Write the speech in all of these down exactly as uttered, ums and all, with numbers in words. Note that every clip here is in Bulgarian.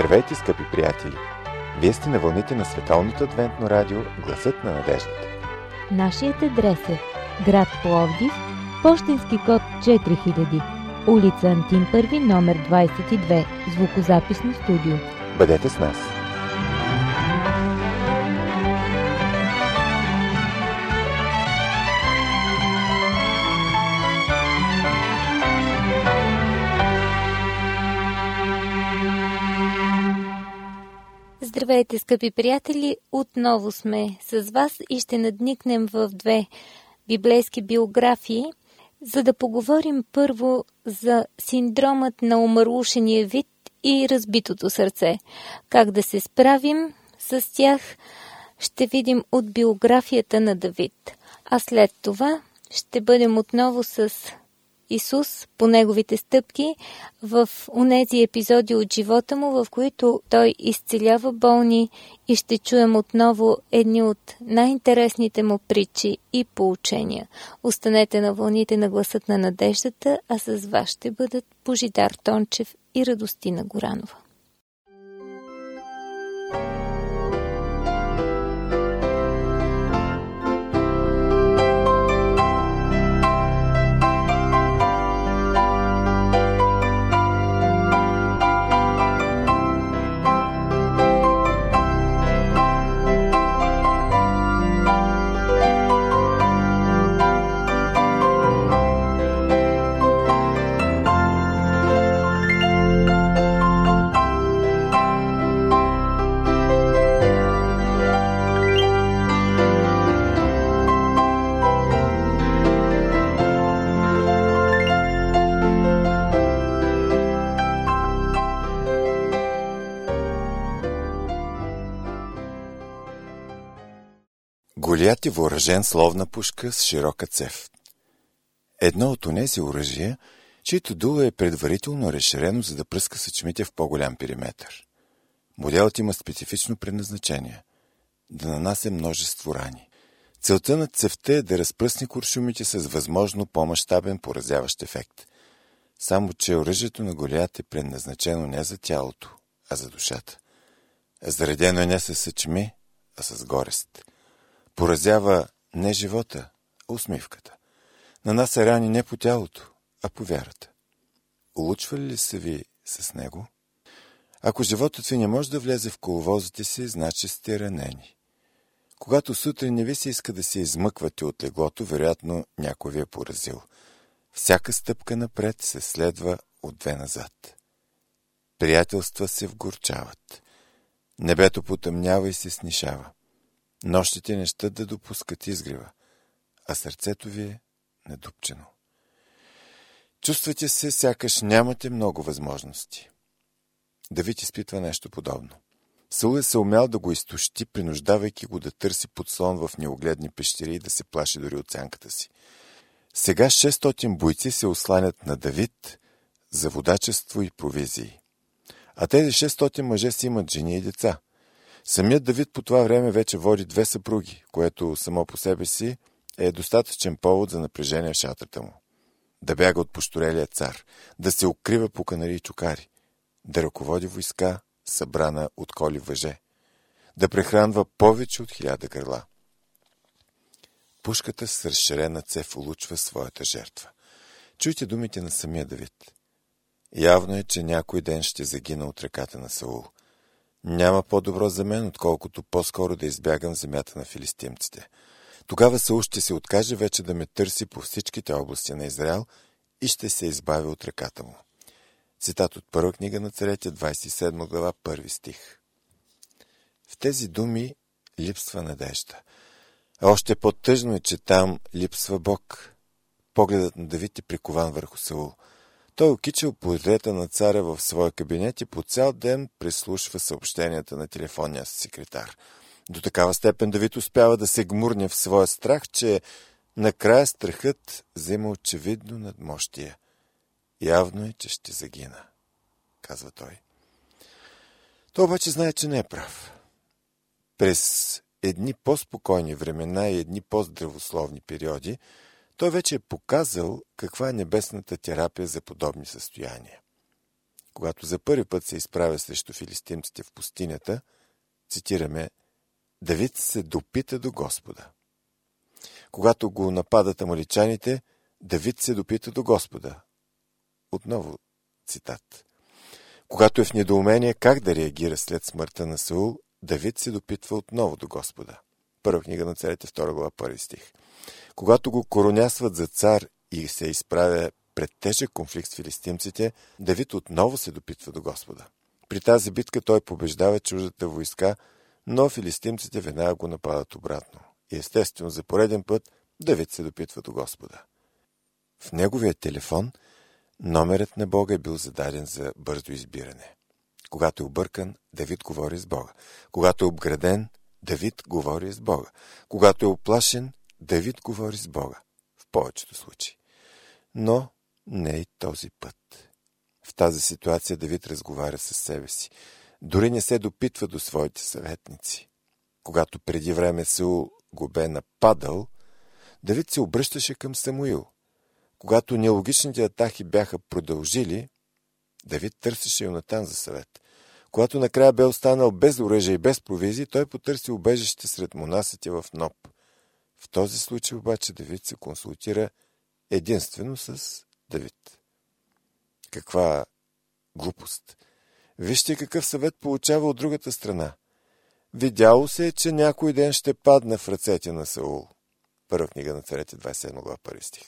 Здравейте, скъпи приятели! Вие сте на вълните на Световното адвентно радио Гласът на надеждата. Нашият адрес е град Пловдив, пощенски код четири хиляди, улица Антим първи, номер двадесет и две, звукозаписно студио. Бъдете с нас! Здравейте, скъпи приятели! Отново сме с вас и ще надникнем в две библейски биографии, за да поговорим първо за синдромът на омърлушения вид и разбитото сърце. Как да се справим с тях, ще видим от биографията на Давид. А след това ще бъдем отново с Исус по неговите стъпки в онези епизоди от живота му, в които той изцелява болни, и ще чуем отново едни от най-интересните му притчи и поучения. Останете на вълните на Гласът на надеждата, а с вас ще бъдат Божидар Тончев и Радостина Горанова. Голиат е въоръжен с ловна пушка с широка цев. Едно от онези оръжия, чието дуло е предварително разширено, за да пръска съчмите в по-голям периметър. Моделът има специфично предназначение – да нанася множество рани. Целта на цевта е да разпръсне куршумите с възможно по-мащабен поразяващ ефект. Само че оръжието на Голиат е предназначено не за тялото, а за душата. Заредено е не с съчми, а с горест. Поразява не живота, а усмивката. Нанася рани не по тялото, а по вярата. Улучвали ли са ви с него? Ако животът ви не може да влезе в коловозите си, значи сте ранени. Когато сутрин не ви се иска да се измъквате от леглото, вероятно някой ви е поразил. Всяка стъпка напред се следва от две назад. Приятелства се вгорчават. Небето потъмнява и се снишава. Нощите не щат да допускат изгрева, а сърцето ви е надупчено. Чувствате се, сякаш нямате много възможности. Давид изпитва нещо подобно. Саул е се умял да го изтощи, принуждавайки го да търси подслон в неогледни пещери и да се плаши дори от сянката си. Сега шестстотин бойци се осланят на Давид за водачество и провизии. А тези шестстотин мъже си имат жени и деца. Самият Давид по това време вече води две съпруги, което само по себе си е достатъчен повод за напрежение в шатрата му. Да бяга от пощорелия цар, да се укрива по канари и чукари, да ръководи войска, събрана от коли въже, да прехранва повече от хиляда гърла. Пушката с разширена цев улучва своята жертва. Чуйте думите на самия Давид. Явно е, че някой ден ще загина от ръката на Саул. Няма по-добро за мен, отколкото по-скоро да избягам земята на филистимците. Тогава Саул ще се откаже вече да ме търси по всичките области на Израел и ще се избави от ръката му. Цитат от Първа книга на царете, двадесет и седма глава, първи стих. В тези думи липсва надежда. А още по-тъжно е, че там липсва Бог. Погледът на Давид е прикован върху Саул. Той окичал портрета на царя в своя кабинет и по цял ден преслушва съобщенията на телефонния секретар. До такава степен Давид успява да се гмурне в своя страх, че накрая страхът взема очевидно надмощие. Явно е, че ще загина, казва той. Той обаче знае, че не е прав. През едни по-спокойни времена и едни по-здравословни периоди той вече е показал каква е небесната терапия за подобни състояния. когато за първи път се изправя срещу филистимците в пустинята, цитираме: Давид се допита до Господа. Когато го нападат амаличаните, Давид се допита до Господа. Отново цитат. Когато е в недоумение как да реагира след смъртта на Саул, Давид се допитва отново до Господа. Първа книга на царите, втора глава, първи стих. Когато го коронясват за цар и се изправя пред тежък конфликт с филистимците, Давид отново се допитва до Господа. При тази битка той побеждава чуждата войска, но филистимците веднага го нападат обратно. И естествено, за пореден път Давид се допитва до Господа. В неговия телефон номерът на Бога е бил зададен за бързо избиране. Когато е объркан, Давид говори с Бога. Когато е обграден, Давид говори с Бога. Когато е оплашен, Давид говори с Бога. В повечето случаи. Но не и този път. В тази ситуация Давид разговаря с себе си. Дори не се допитва до своите съветници. Когато преди време Саул го бе нападал, Давид се обръщаше към Самуил. Когато нелогичните атаки бяха продължили, Давид търсеше Йонатан за съвет. Когато накрая бе останал без оръжие и без провизии, той потърси убежище сред монасите в Ноб. В този случай обаче Давид се консултира единствено с Давид. Каква глупост! Вижте какъв съвет получава от другата страна. Видяло се, че някой ден ще падне в ръцете на Саул. Първа книга на царете, двадесет и седма глава, първи стих.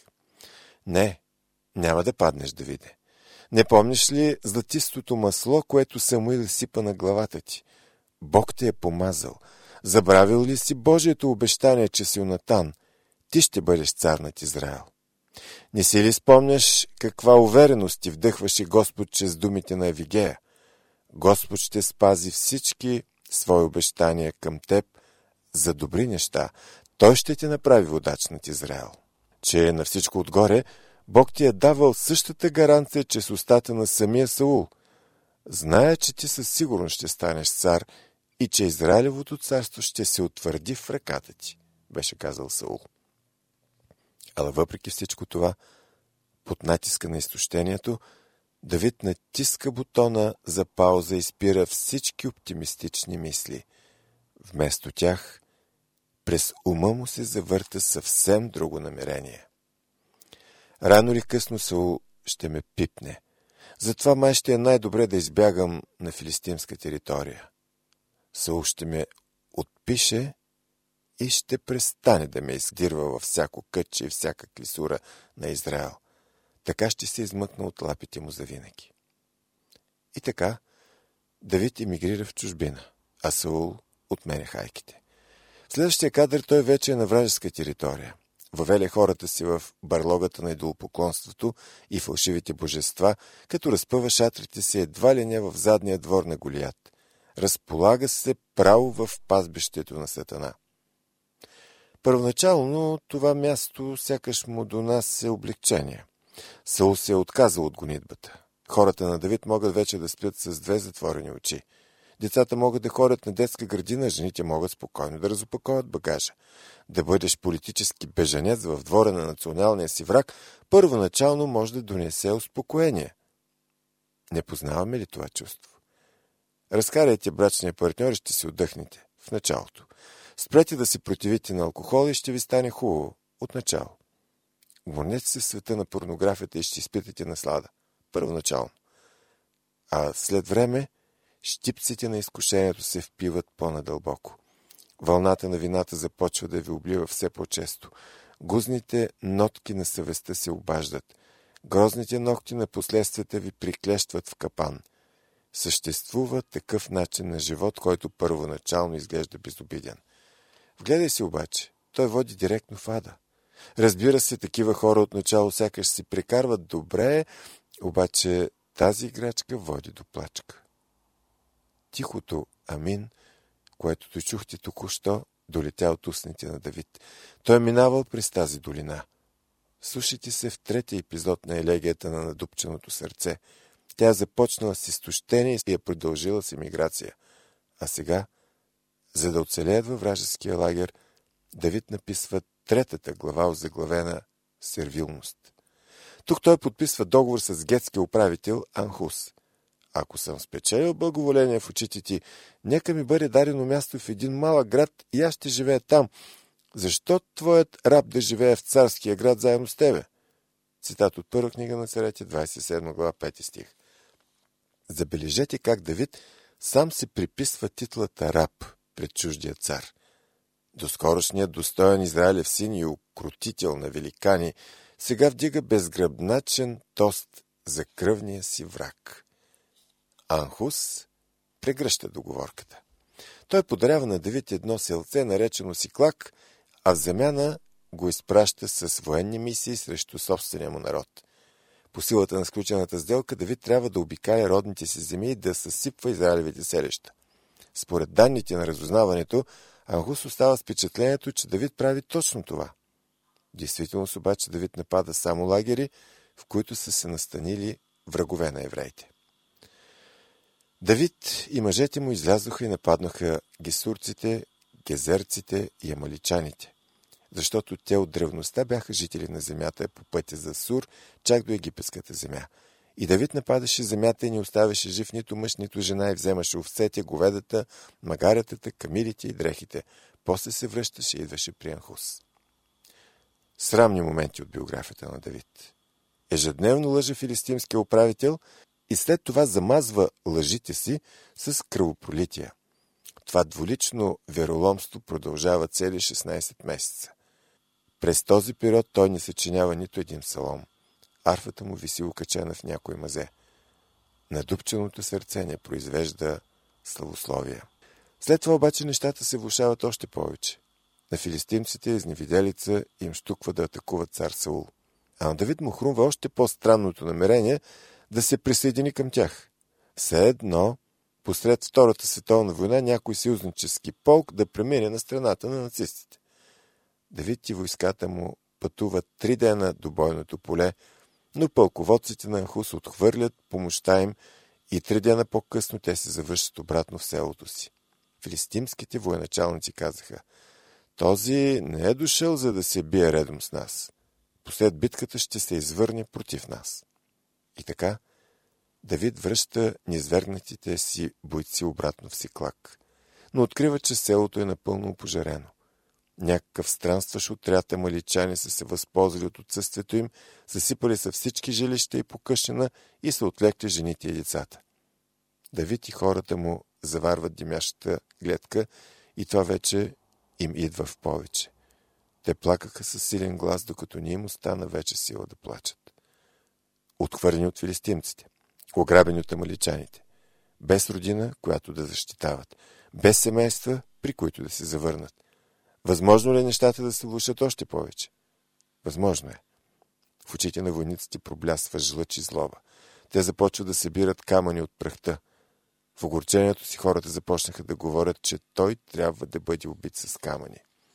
Не, няма да паднеш, Давиде. Не помниш ли златистото масло, което Самуил сипа на главата ти? Бог те е помазал. Забравил ли си Божието обещание, че си Йонатан? Ти ще бъдеш цар над Израел. Не си ли спомняш каква увереност ти вдъхваше Господ чрез думите на Авигея? Господ ще спази всички свои обещания към теб за добри неща. Той ще те направи водач над Израел. Че на всичко отгоре Бог ти е давал същата гаранция чрез устата на самия Саул. Зная, че ти със сигурност ще станеш цар и че Израилевото царство ще се утвърди в ръката ти, беше казал Саул. Ала въпреки всичко това, под натиска на изтощението, Давид натиска бутона за пауза и спира всички оптимистични мисли. Вместо тях, през ума му се завърта съвсем друго намерение. Рано или късно Саул ще ме пипне. Затова май ще е най-добре да избягам на филистимска територия. Саул ще ме отпише и ще престане да ме издирва във всяко кътче и всяка клисура на Израел. Така ще се измъкна от лапите му завинаги. И така, Давид емигрира в чужбина, а Саул отменя хайките. В следващия кадър той вече е на вражеска територия. Въвеля хората си в барлогата на идолопоклонството и фалшивите божества, като разпъва шатрите си едва ли не в задния двор на Голият. Разполага се право в пазбището на Сатана. Първоначално това място сякаш му донася облегчение. Саул се е отказал от гонитбата. Хората на Давид могат вече да спят с две затворени очи. Децата могат да ходят на детска градина, жените могат спокойно да разопаковат багажа. Да бъдеш политически бежанец в двора на националния си враг, първоначално може да донесе успокоение. Не познаваме ли това чувство? Разкарайте брачния партньор и ще си отдъхнете. В началото. Спрете да се противите на алкохола и ще ви стане хубаво. Отначало. Върнете се в света на порнографията и ще изпитате наслада. Първоначално. А след време щипците на изкушението се впиват по-надълбоко. Вълната на вината започва да ви облива все по-често. Гузните нотки на съвестта се обаждат. Грозните ногти на последствията ви приклещват в капан. Съществува такъв начин на живот, който първоначално изглежда безобиден. Вгледай се обаче, той води директно в ада. Разбира се, такива хора отначало сякаш си прекарват добре, обаче тази играчка води до плачка. Тихото амин, което той чухте току-що, долетя от устните на Давид. Той е минавал през тази долина. Слушайте се в третия епизод на елегията на надупченото сърце. Тя е започнала с изтощение и е продължила с емиграция. А сега, за да оцелеят във вражеския лагер, Давид написва третата глава, озаглавена сервилност. Тук той подписва договор с гетския управител Анхус. ако съм спечелил благоволение в очите ти, нека ми бъде дадено място в един малък град и аз ще живея там. Защо твоят раб да живее в царския град заедно с тебе? Цитат от първа книга на Царете, двадесет и седма глава, пети стих. Забележете как Давид сам се приписва титлата раб пред чуждия цар. Доскорошният достоен израилев син и укротител на великани сега вдига безгръбначен тост за кръвния си враг. Анхус прегръща договорката. Той подарява на Давид едно селце, наречено Сиклак, а в замяна го изпраща с военни мисии срещу собствения му народ. По силата на сключената сделка, Давид трябва да обикаля родните си земи и да съсипва израилевите селища. Според данните на разузнаването, Анхус остава с впечатлението, че Давид прави точно това. Действително обаче Давид напада само лагери, в които са се настанили врагове на евреите. Давид и мъжете му излязоха и нападнаха гесурците, гезерците и амаличаните, защото те от древността бяха жители на земята по пътя за Сур, чак до египетската земя. И Давид нападаше земята и не оставяше жив нито мъж, нито жена и вземаше овцете, говедата, магаретата, камилите и дрехите. После се връщаше и идваше при Анхус. Срамни моменти от биографията на Давид. Ежедневно лъже филистимския управител и след това замазва лъжите си с кръвопролития. Това двулично вероломство продължава цели шестнадесет месеца. През този период той не съчинява нито един псалом. Арфата му виси окачена в някой мазе. Надупченото сърце не произвежда славословия. След това обаче нещата се влошават още повече. На филистимците изневиделица им щуква да атакуват цар Саул. А на Давид му хрумва още по-странното намерение да се присъедини към тях. Все едно, посред Втората световна война, някой съюзнически полк да премине на страната на нацистите. Давид и войската му пътуват три дена до бойното поле, но пълководците на Анхус отхвърлят помощта им и три дена по-късно те се завършат обратно в селото си. Филистимските военачалници казаха: този не е дошъл, за да се бие редом с нас. Послед битката ще се извърне против нас. И така, Давид връща низвергнатите си бойци обратно в Сиклак, но открива, че селото е напълно опожарено. Някакъв странстващ отряд амаличани са се възползвали от отсъствието им, засипали са всички жилища и покъщнина и са отлекли жените и децата. Давид и хората му заварват димящата гледка и това вече им идва в повече. Те плакаха със силен глас, докато не им остана вече сила да плачат. Отхвърлени от филистимците, ограбени от амаличаните, без родина, която да защитават, без семейства, при които да се завърнат. Възможно ли е нещата да се влошат още повече? Възможно е. В очите на войниците проблясва жлъч и злоба. Те започват да събират камъни от прахта. В огорчението си хората започнаха да говорят, че той трябва да бъде убит с камъни.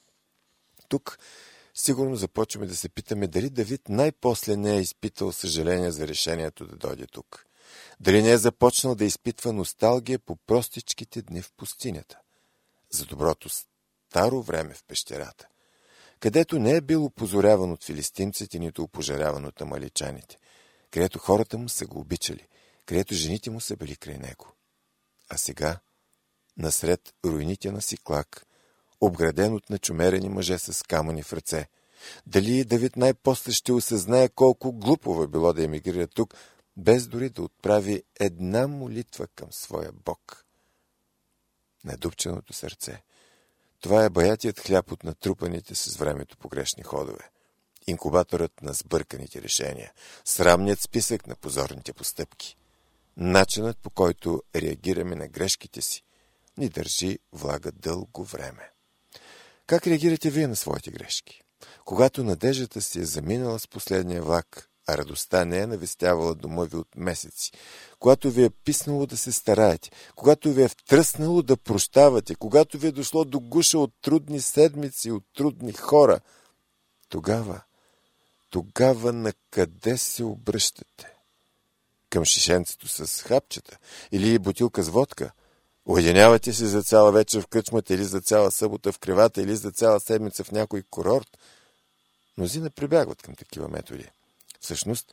Тук сигурно започваме да се питаме дали Давид най-после не е изпитал съжаление за решението да дойде тук. Дали не е започнал да изпитва носталгия по простичките дни в пустинята. За доброто старо време в пещерата, където не е бил опозоряван от филистимците, нито опожаряван от амаличаните, където хората му са го обичали, където жените му са били край него. А сега, насред руините на Сиклак, обграден от начумерени мъже с камъни в ръце, дали Давид най-после ще осъзнае колко глупово е било да емигрира тук, без дори да отправи една молитва към своя Бог. Надупченото сърце. Това е баятият хляб от натрупаните с времето погрешни ходове. Инкубаторът на сбърканите решения. Срамният списък на позорните постъпки. Начинът, по който реагираме на грешките си, ни държи влага дълго време. Как реагирате вие на своите грешки? Когато надеждата си е заминала с последния влак, а радостта не е навестявала дома ви от месеци, когато ви е писнало да се стараете, когато ви е втръснало да прощавате, когато ви е дошло до гуша от трудни седмици, от трудни хора, тогава, тогава на къде се обръщате? Към шишенцето с хапчета или бутилка с водка? Уединявате се за цяла вечер в кръчмата или за цяла събота в кревата или за цяла седмица в някой курорт? Мнозина прибягват към такива методи. Всъщност,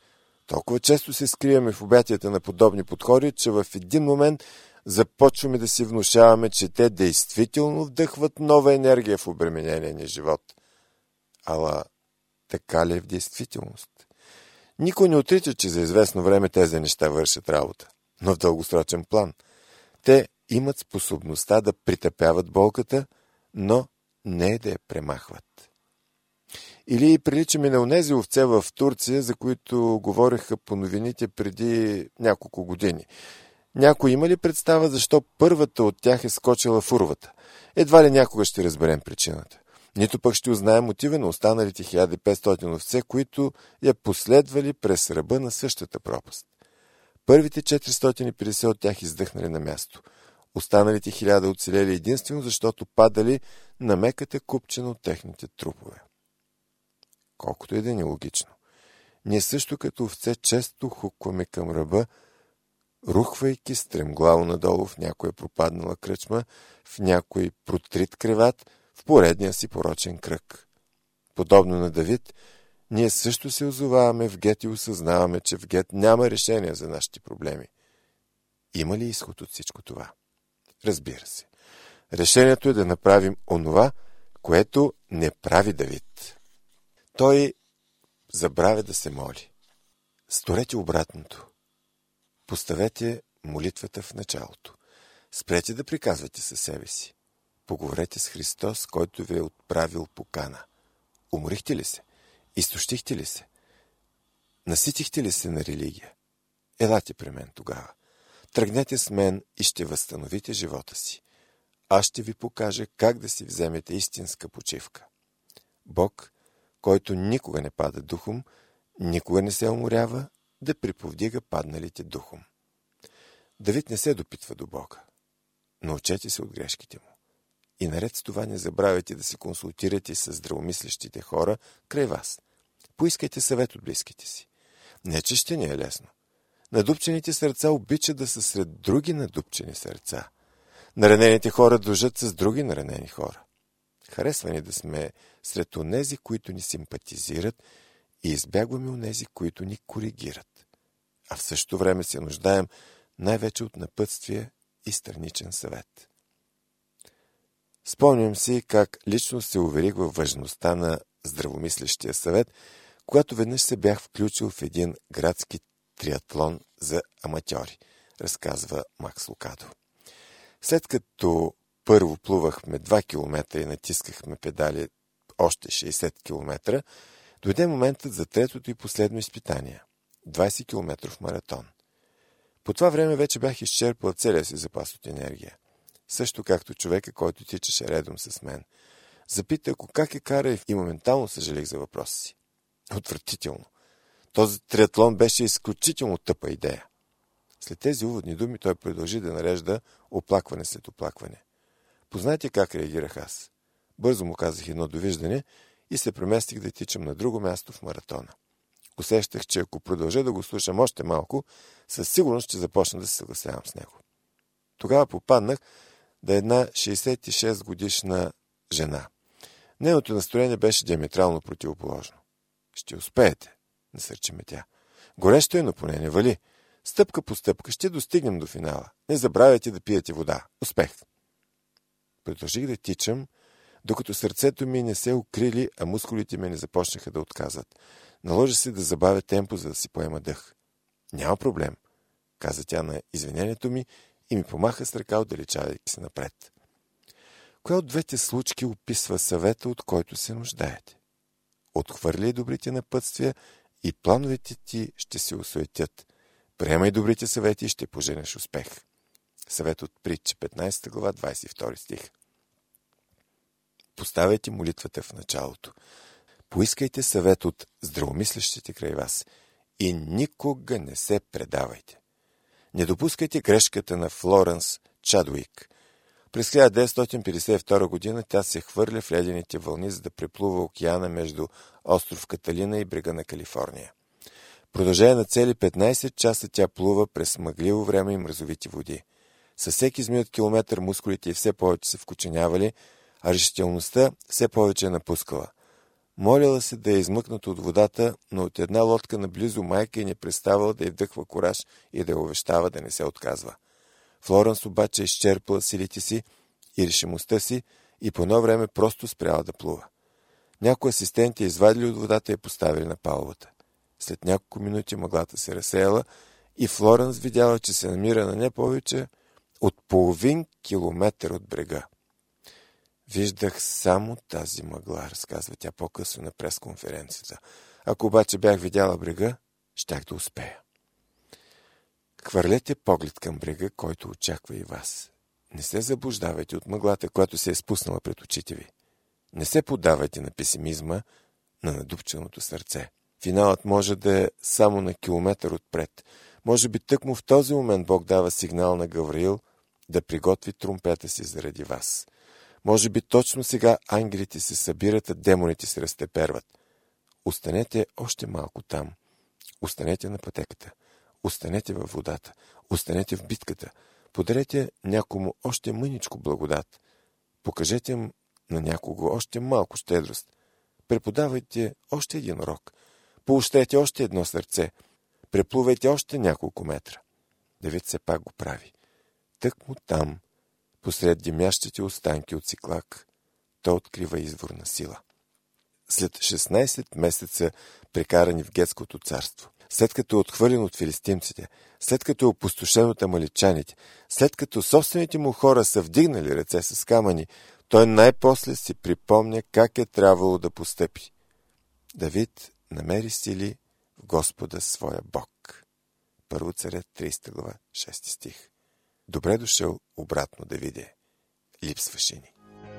Толкова често се скриваме в обятията на подобни подходи, че в един момент започваме да си внушаваме, че те действително вдъхват нова енергия в обременения ни живот. Ала така ли е в действителност? Никой не отрича, че за известно време тези неща вършат работа, но в дългосрочен план. Те имат способността да притъпяват болката, но не да я премахват. Или приличаме на онези овце в Турция, за които говореха по новините преди няколко години. Някой има ли представа защо първата от тях е скочила в урвата? Едва ли някога ще разберем причината. Нито пък ще узнаем мотива на останалите хиляда и петстотин овце, които я последвали през ръба на същата пропаст. Първите четиристотин и петдесет от тях издъхнали на място. Останалите хиляда оцелели единствено, защото падали на меката купчина от техните трупове. Колкото и да е нелогично. Ние също като овце често хукваме към ръба, рухвайки стремглаво надолу в някоя пропаднала кръчма, в някой протрит креват, в поредния си порочен кръг. Подобно на Давид, ние също се озоваваме в гет и осъзнаваме, че в гет няма решение за нашите проблеми. Има ли изход от всичко това? Разбира се. Решението е да направим онова, което не прави Давид. Той забравя да се моли. Сторете обратното. Поставете молитвата в началото. Спрете да приказвате със себе си. Поговорете с Христос, който ви е отправил покана. Уморихте ли се? Изтощихте ли се? Наситихте ли се на религия? Елате при мен тогава. Тръгнете с мен и ще възстановите живота си. Аз ще ви покажа как да си вземете истинска почивка. Бог, който никога не пада духом, никога не се уморява, да приповдига падналите духом. Давид не се допитва до Бога. Научете се от грешките му. И наред с това не забравяйте да се консултирате с здравомислещите хора край вас. Поискайте съвет от близките си. Не, че ще не е лесно. Надупчените сърца обичат да са сред други надупчени сърца. Наранените хора дружат с други наранени хора. Харесва ни да сме сред онези, които ни симпатизират, и избягваме онези, които ни коригират. А в същото време се нуждаем най-вече от напътствие и страничен съвет. Спомням си как лично се уверих във важността на здравомислещия съвет, когато веднъж се бях включил в един градски триатлон за аматьори, разказва Макс Лукадо. След като първо плувахме два километра и натискахме педали още шейсет километра, дойде моментът за третото и последно изпитание – двайсет километров маратон. По това време вече бях изчерпал целия си запас от енергия. Също както човека, който тичаше редом с мен. Запита, ако как е кара, и моментално съжалих за въпроса си. Отвратително. Този триатлон беше изключително тъпа идея. След тези уводни думи той продължи да нарежда оплакване след оплакване. Познайте как реагирах аз. Бързо му казах едно довиждане и се преместих да тичам на друго място в маратона. Усещах, че ако продължа да го слушам още малко, със сигурност ще започна да се съгласявам с него. Тогава попаднах да една шейсет и шест годишна жена. Нейното настроение беше диаметрално противоположно. Ще успеете, насърчи ме тя. Горещо е, но поне не вали. Стъпка по стъпка ще достигнем до финала. Не забравяйте да пиете вода. Успех! Продължих да тичам, докато сърцето ми не се укрили, а мускулите ми не започнаха да отказват. Наложи се да забавя темпо, за да си поема дъх. Няма проблем, каза тя на извинението ми и ми помаха с ръка, отдалечавайки се напред. Коя от двете случки описва съвета, от който се нуждаете? Отхвърляй добрите напътствия и плановете ти ще се осуетят. Приемай добрите съвети и ще поженеш успех. Съвет от Притчи, петнайсета глава, двайсет и втори стих. Поставяйте молитвата в началото. Поискайте съвет от здравомислещите край вас и никога не се предавайте. Не допускайте грешката на Флоренс Чадуик. През хиляда деветстотин петдесет и втора година тя се хвърля в ледените вълни, за да преплува океана между остров Каталина и брега на Калифорния. Продължение на цели петнайсет часа тя плува през мъгливо време и мразовити води. Със всеки изминат километър мускулите й все повече се вкоченявали, а решителността все повече е напускала. Молила се да е измъкнат от водата, но от една лодка наблизо майка й не преставала да й вдъхва кураж и да я увещава да не се отказва. Флоренс обаче изчерпала силите си и решимостта си и по едно време просто спряла да плува. Някои асистенти я извадили от водата и я поставили на палубата. След няколко минути мъглата се разсеяла и Флоренс видяла, че се намира на не повече от половин километър от брега. Виждах само тази мъгла, разказва тя по-късно на пресконференцията. Ако обаче бях видяла брега, щях да успея. Хвърлете поглед към брега, който очаква и вас. Не се заблуждавайте от мъглата, която се е спуснала пред очите ви. Не се поддавайте на песимизма, на надупченото сърце. Финалът може да е само на километър отпред. Може би тъкмо в този момент Бог дава сигнал на Гавриил да приготви тромпета си заради вас. Може би точно сега ангелите се събират, а демоните се разтеперват. Останете още малко там. Останете на пътеката. Останете във водата. Останете в битката. Подарете някому още мъничко благодат. Покажете на някого още малко щедрост. Преподавайте още един урок. Поощрете още едно сърце. Преплувайте още няколко метра. Давид все пак го прави. Тъкмо там, посред димящите останки от Циклак, той открива извор на сила. След шестнайсет месеца прекарани в Гетското царство, след като е отхвърлен от филистимците, след като е опустошен от амаличаните, след като собствените му хора са вдигнали ръце с камъни, той най-после си припомня как е трябвало да постъпи. Давид намери сили в Господа своя Бог. Първо Царят, трийсета глава, шести стих. Добре дошъл обратно, Давиде. Липсваше ни.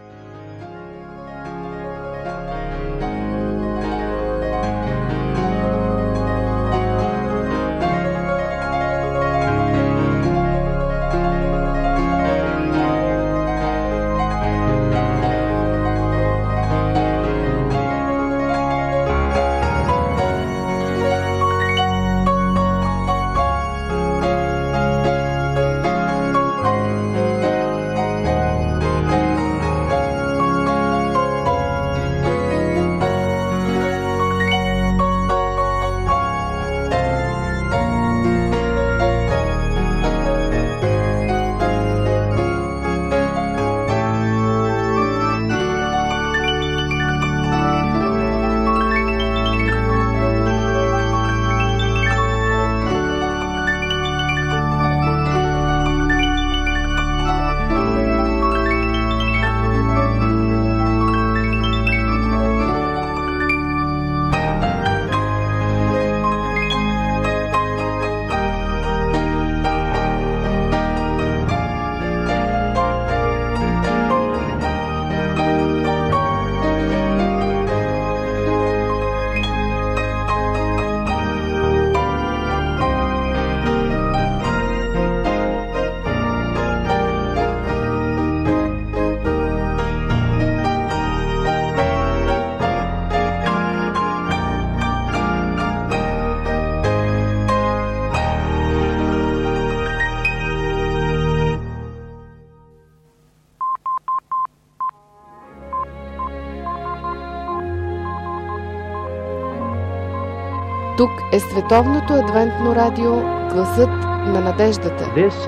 Тук е Световното адвентно радио Гласът на надеждата.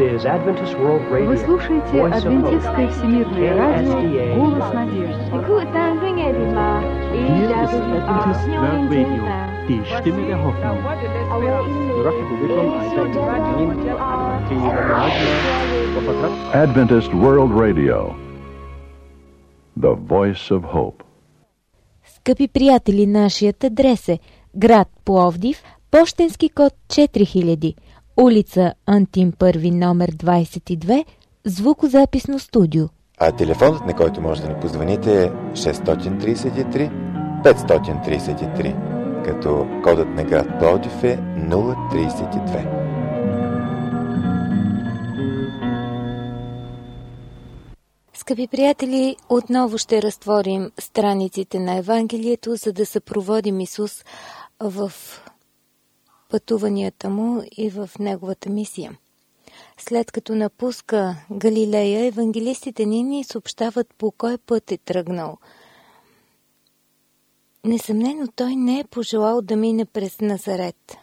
Вы слушаете Адвентистское всемирное радио Голос надежды. Die Stimme der Hoffnung. Adventist World Radio, the voice of hope. Скъпи приятели, нашият адрес е град Пловдив, пощенски код четири хиляди, улица Антим първи, номер двайсет и две, звукозаписно студио. А телефонът, на който може да ни позвоните, е шест три три пет три три, като кодът на град Пловдив е нула трийсет и две. Скъпи приятели, отново ще разтворим страниците на Евангелието, за да съпроводим Исус в пътуванията му и в неговата мисия. След като напуска Галилея, евангелистите ни ни съобщават по кой път е тръгнал. Несъмнено той не е пожелал да мине през Назарет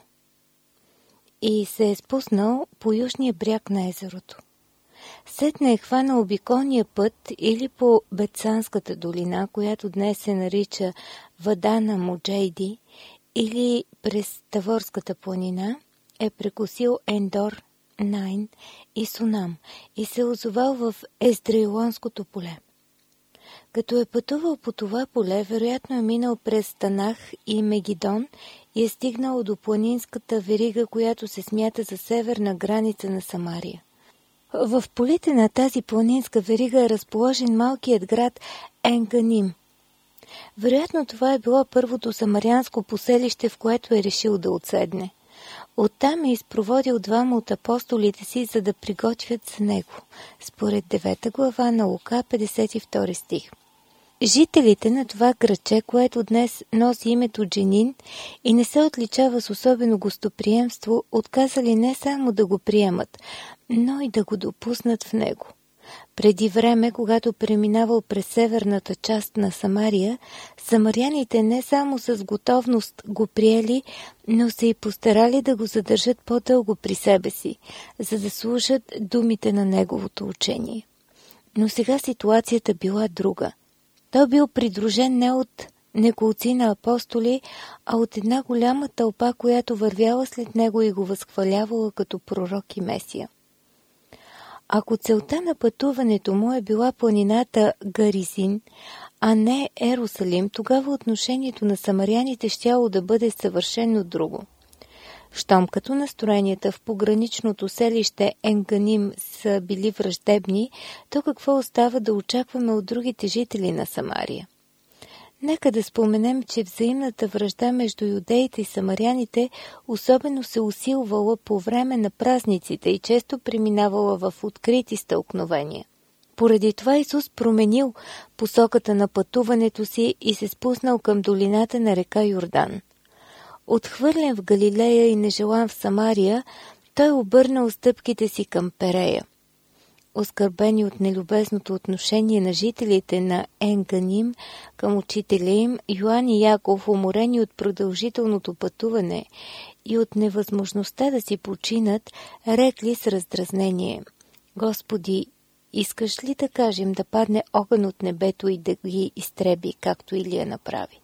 и се е спуснал по южния бряг на езерото. Сетне е хванал обиколния път или по Бетсанската долина, която днес се нарича Вадана Муджейди, или през Таворската планина, е прекусил Ендор, Найн и Сунам и се озовал в Ездрейлонското поле. Като е пътувал по това поле, вероятно е минал през Танах и Мегидон и е стигнал до планинската верига, която се смята за северна граница на Самария. В полите на тази планинска верига е разположен малкият град Енганим. Вероятно това е било първото самарянско поселище, в което е решил да отседне. Оттам е изпроводил двама от апостолите си, за да приготвят за него, според девета глава на Лука, петдесет и втори стих. Жителите на това градче, което днес носи името Дженин и не се отличава с особено гостоприемство, отказали не само да го приемат, но и да го допуснат в него. Преди време, когато преминавал през северната част на Самария, самаряните не само с готовност го приели, но се и постарали да го задържат по-дълго при себе си, за да слушат думите на неговото учение. Но сега ситуацията била друга. Той бил придружен не от неколци на апостоли, а от една голяма тълпа, която вървяла след него и го възхвалявала като пророк и месия. Ако целта на пътуването му е била планината Гаризин, а не Ерусалим, тогава отношението на самаряните щяло да бъде съвършено друго. Щом като настроенията в пограничното селище Енганим са били враждебни, то какво остава да очакваме от другите жители на Самария? Нека да споменем, че взаимната вражда между юдеите и самаряните особено се усилвала по време на празниците и често преминавала в открити стълкновения. Поради това Исус променил посоката на пътуването си и се спуснал към долината на река Йордан. Отхвърлен в Галилея и нежелан в Самария, той обърнал стъпките си към Перея. Оскърбени от нелюбезното отношение на жителите на Енганим към учителя им, Йоан и Яков, уморени от продължителното пътуване и от невъзможността да си починат, рекли с раздразнение: Господи, искаш ли да кажем да падне огън от небето и да ги изтреби, както Илия направи?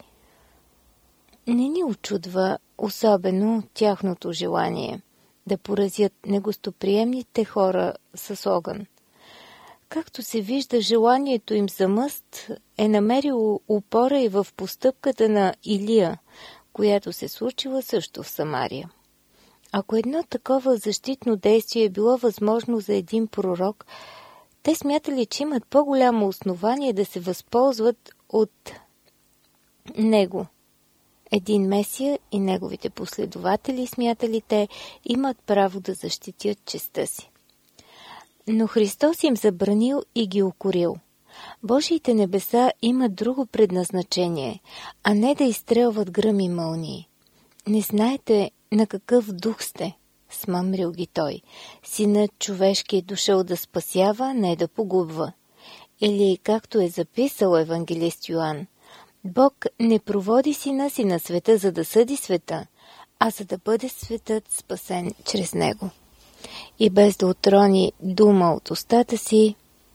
Не ни очудва особено тяхното желание да поразят негостоприемните хора с огън. Както се вижда, желанието им за мъст е намерило упора и в постъпката на Илия, която се случила също в Самария. Ако едно такова защитно действие е било възможно за един пророк, те смятали, че имат по-голямо основание да се възползват от него. Един месия и неговите последователи, смятали те, имат право да защитят честта си. Но Христос им забранил и ги укорил. Божиите небеса имат друго предназначение, а не да изстрелват гръм и мълнии. Не знаете на какъв дух сте, смъмрил ги той. Синът човешки е дошъл да спасява, не да погубва. Или, както е записал евангелист Йоан, Бог не проводи сина си на света, за да съди света, а за да бъде светът спасен чрез него. И без да отрони дума от устата си,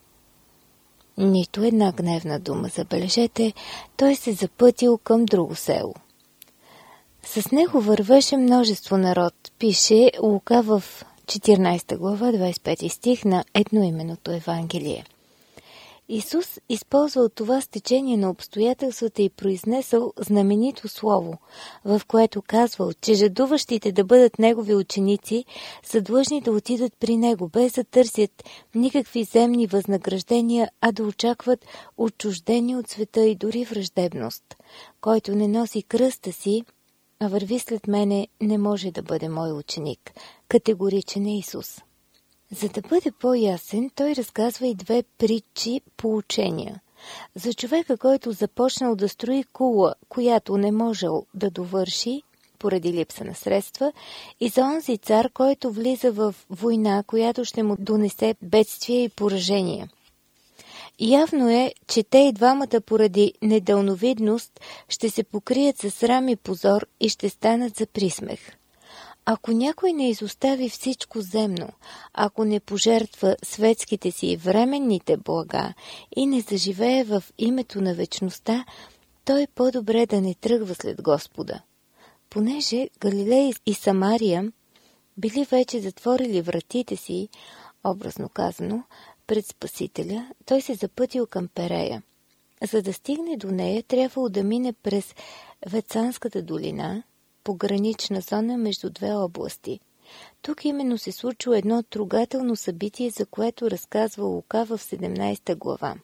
нито една гневна дума, забележете, той се запътил към друго село. С него вървеше множество народ, пише Лука в четиринадесета глава, двадесет и пети стих на едноименното Евангелие. Исус използвал това стечение на обстоятелствата и произнесъл знаменито слово, в което казвал, че жадуващите да бъдат негови ученици са длъжни да отидат при него, без да търсят никакви земни възнаграждения, а да очакват отчуждение от света и дори враждебност. Който не носи кръста си, а върви след мене, не може да бъде мой ученик. Категоричен е Исус. За да бъде по-ясен, той разказва и две притчи поучения. За човека, който започнал да строи кула, която не можел да довърши поради липса на средства, и за онзи цар, който влиза в война, която ще му донесе бедствие и поражение. Явно е, че те и двамата поради недълновидност ще се покрият със срам и позор и ще станат за присмех. Ако някой не изостави всичко земно, ако не пожертва светските си и временните блага и не заживее в името на вечността, той по-добре да не тръгва след Господа. Понеже Галилея и Самария били вече затворили вратите си, образно казано, пред Спасителя, той се запътил към Перея. За да стигне до нея, трябвало да мине през Вецанската долина, погранична зона между две области. Тук именно се случило едно трогателно събитие, за което разказва Лука в седемнадесета глава.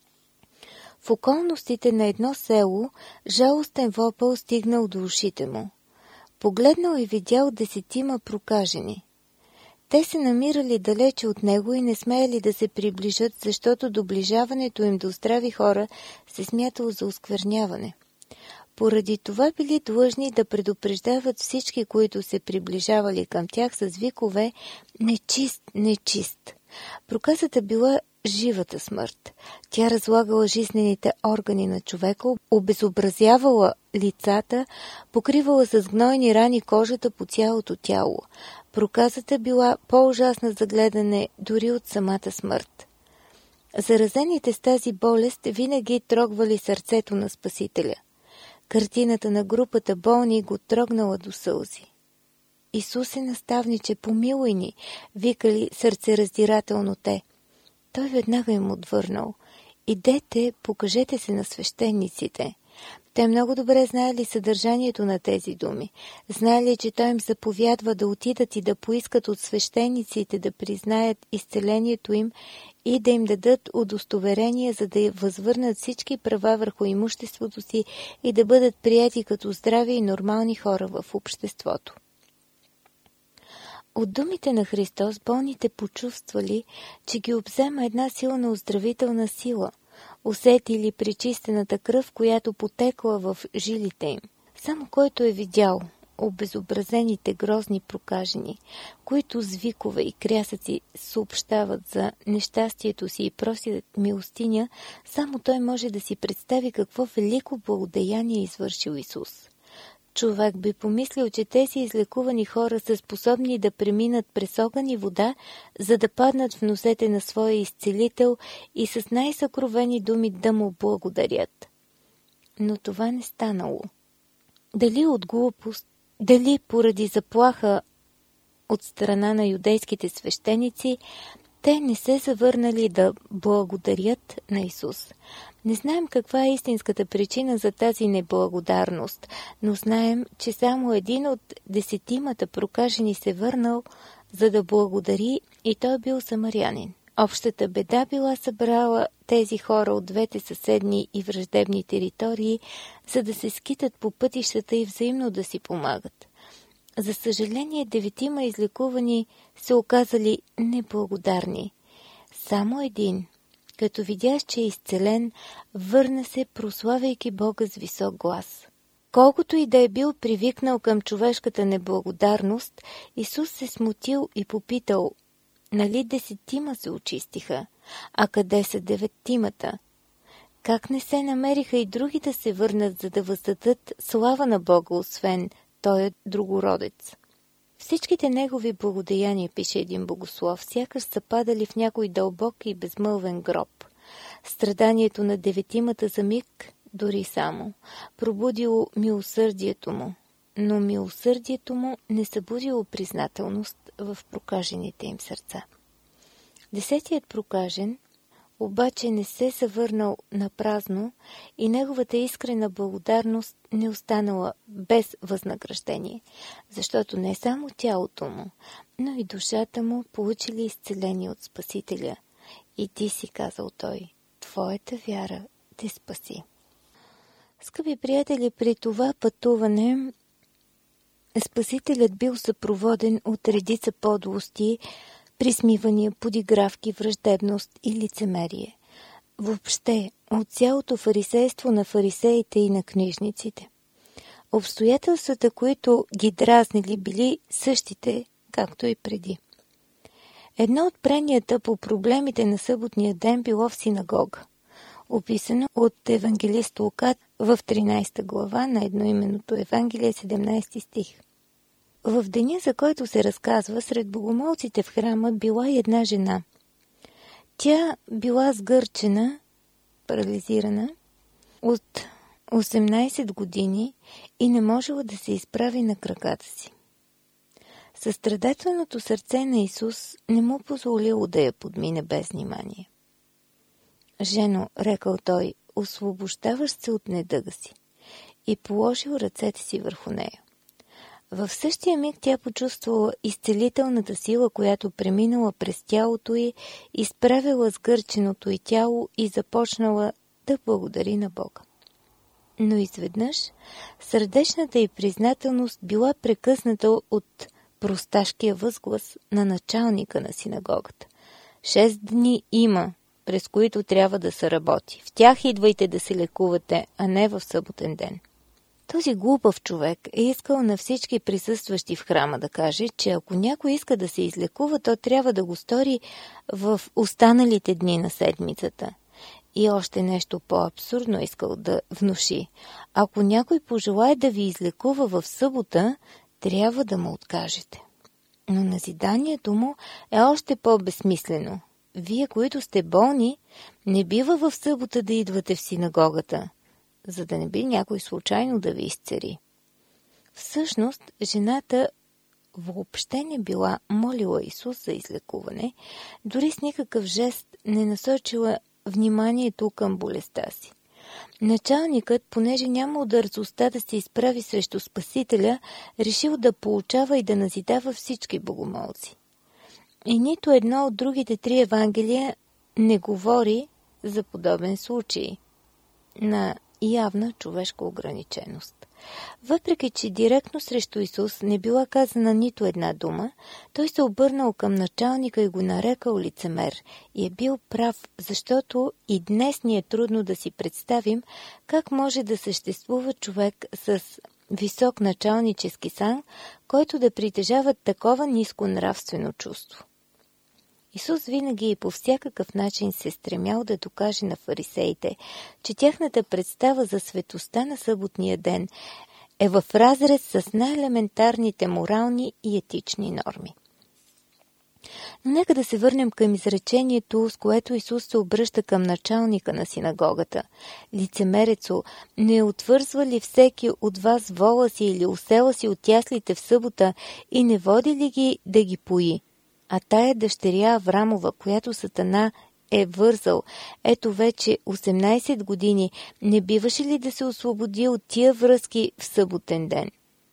В околностите на едно село жалостен вопъл стигнал до ушите му. Погледнал и видял десетима прокажени. Те се намирали далече от него и не смеяли да се приближат, защото доближаването им до здрави хора се смятало за оскверняване. Поради това били длъжни да предупреждават всички, които се приближавали към тях с викове «Нечист, нечист». Проказата била живата смърт. Тя разлагала жизнените органи на човека, обезобразявала лицата, покривала с гнойни рани кожата по цялото тяло. Проказата била по-ужасна за гледане дори от самата смърт. Заразените с тази болест винаги трогвали сърцето на Спасителя. Картината на групата болни го трогнала до сълзи. Исусе, наставниче, помилуй ни, викали сърцераздирателно те. Той веднага им отвърнал. Идете, покажете се на свещениците. Те много добре знаели съдържанието на тези думи. Знаели, че той им заповядва да отидат и да поискат от свещениците да признаят изцелението им и да им дадат удостоверение, за да възвърнат всички права върху имуществото си и да бъдат прияти като здрави и нормални хора в обществото. От думите на Христос болните почувствали, че ги обзема една силна оздравителна сила, усетили пречистената кръв, която потекла в жилите им. Само който е видял обезобразените грозни прокажени, които с викове и крясъци съобщават за нещастието си и просят милостиня, само той може да си представи какво велико благодеяние е извършил Исус. Човек би помислил, че тези излекувани хора са способни да преминат през огън и вода, за да паднат в носете на своя изцелител и с най-съкровени думи да му благодарят. Но това не станало. Дали от глупост, дали поради заплаха от страна на юдейските свещеници, те не се завърнали да благодарят на Исус. Не знаем каква е истинската причина за тази неблагодарност, но знаем, че само един от десетимата прокажени се върнал, за да благодари, и той бил самарянин. Общата беда била събрала тези хора от двете съседни и враждебни територии, за да се скитат по пътищата и взаимно да си помагат. За съжаление, деветима излекувани се оказали неблагодарни. Само един, като видяш, че е изцелен, върна се, прославяйки Бога с висок глас. Колкото и да е бил привикнал към човешката неблагодарност, Исус се смутил и попитал: нали десетима се очистиха, а къде са деветтимата? Как не се намериха и други да се върнат, за да въздадат слава на Бога, освен той е другородец? Всичките негови благодеяния, пише един богослов, сякаш са падали в някой дълбок и безмълвен гроб. Страданието на деветимата за миг, дори само, пробудило милосърдието му, но милосърдието му не събудило признателност в прокажените им сърца. Десетият прокажен обаче не се завърнал на празно и неговата искрена благодарност не останала без възнаграждение, защото не само тялото му, но и душата му получили изцеление от Спасителя. И ти си, казал той, твоята вяра те спаси. Скъпи приятели, при това пътуване Спасителят бил съпроводен от редица подлости, присмивания, подигравки, враждебност и лицемерие. Въобще, от цялото фарисейство на фарисеите и на книжниците. Обстоятелствата, които ги дразнили, били същите, както и преди. Едно от пренията по проблемите на съботния ден било в синагога, описано от евангелист Лука в тринадесета глава на едноименното Евангелие, седемнадесети стих. В деня, за който се разказва, сред богомолците в храма била и една жена. Тя била сгърчена, парализирана от осемнадесет години и не можела да се изправи на краката си. Състрадателното сърце на Исус не му позволило да я подмине без внимание. Жено, рекал той, освобождаваш се от недъга си, и положил ръцете си върху нея. В същия миг тя почувствала изцелителната сила, която преминала през тялото й, изправила сгърченото й тяло и започнала да благодари на Бога. Но изведнъж сърдечната й признателност била прекъсната от просташкия възглас на началника на синагогата. Шест дни има, през които трябва да се работи. В тях идвайте да се лекувате, а не в съботен ден. Този глупав човек е искал на всички присъстващи в храма да каже, че ако някой иска да се излекува, то трябва да го стори в останалите дни на седмицата. И още нещо по-абсурдно искал да внуши. Ако някой пожелае да ви излекува в събота, трябва да му откажете. Но назиданието му е още по-безсмислено. Вие, които сте болни, не бива в събота да идвате в синагогата, за да не би някой случайно да ви изцери. Всъщност, жената въобще не била молила Исус за излекуване, дори с никакъв жест не насочила вниманието към болестта си. Началникът, понеже нямал дързостта да се изправи срещу Спасителя, решил да поучава и да назидава всички богомолци. И нито едно от другите три евангелия не говори за подобен случай на явна човешка ограниченост. Въпреки че директно срещу Исус не била казана нито една дума, той се обърнал към началника и го нарекал лицемер. И е бил прав, защото и днес ни е трудно да си представим как може да съществува човек с висок началнически сан, който да притежава такова ниско нравствено чувство. Исус винаги и по всякакъв начин се стремял да докаже на фарисеите, че тяхната представа за светостта на съботния ден е в разрез с най-елементарните морални и етични норми. Но нека да се върнем към изречението, с което Исус се обръща към началника на синагогата. Лицемерецо, не отвързва ли всеки от вас вола си или осела си от яслите в събота и не води ли ги да ги пои? А тая дъщеря Аврамова, която Сатана е вързал, ето вече осемнадесет години, не биваше ли да се освободи от тия връзки в съботен ден?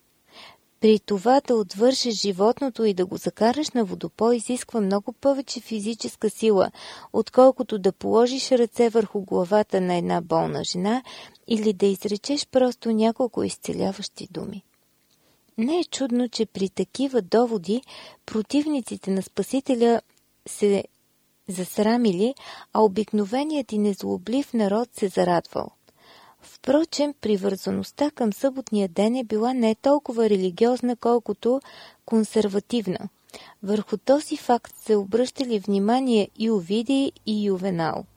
При това да отвършиш животното и да го закараш на водопой изисква много повече физическа сила, отколкото да положиш ръце върху главата на една болна жена или да изречеш просто няколко изцеляващи думи. Не е чудно, че при такива доводи противниците на Спасителя се засрамили, а обикновеният и незлоблив народ се зарадвал. Впрочем, привързаността към съботния ден е била не толкова религиозна, колкото консервативна. Върху този факт се обръщали внимание и Овидий, и Ювенал.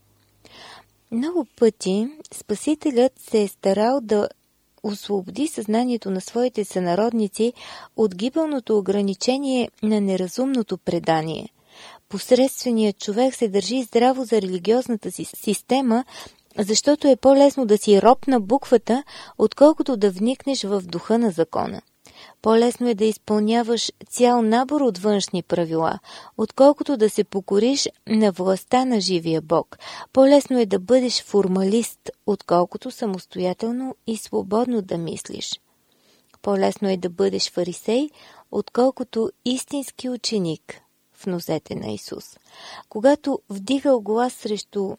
Много пъти Спасителят се е старал да освободи съзнанието на своите сънародници от гибелното ограничение на неразумното предание. Посредственият човек се държи здраво за религиозната си система, защото е по-лесно да си роб на буквата, отколкото да вникнеш в духа на закона. По-лесно е да изпълняваш цял набор от външни правила, отколкото да се покориш на властта на живия Бог. По-лесно е да бъдеш формалист, отколкото самостоятелно и свободно да мислиш. По-лесно е да бъдеш фарисей, отколкото истински ученик в нозете на Исус. Когато вдигал глас срещу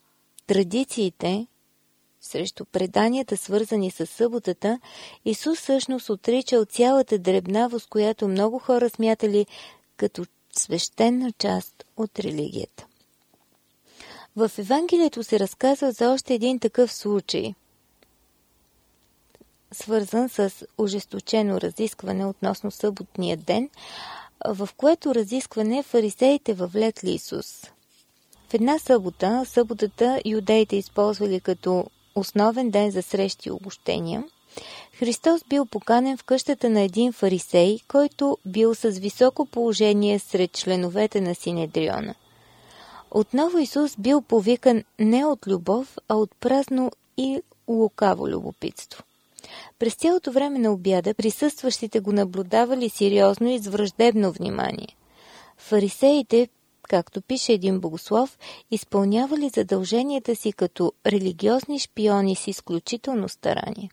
традициите, срещу преданията, свързани с съботата, Исус всъщност отричал цялата дребнавост, която много хора смятали като свещена част от религията. В Евангелието се разказва за още един такъв случай, свързан с ожесточено разискване относно съботния ден, в което разискване фарисеите въвлекли Исус. В една събота, съботата юдеите използвали като основен ден за срещи и обощения, Христос бил поканен в къщата на един фарисей, който бил с високо положение сред членовете на Синедриона. Отново Исус бил повикан не от любов, а от празно и лукаво любопитство. През цялото време на обяда присъстващите го наблюдавали сериозно и с враждебно внимание. Фарисеите, както пише един богослов, изпълнявали задълженията си като религиозни шпиони с изключително старание.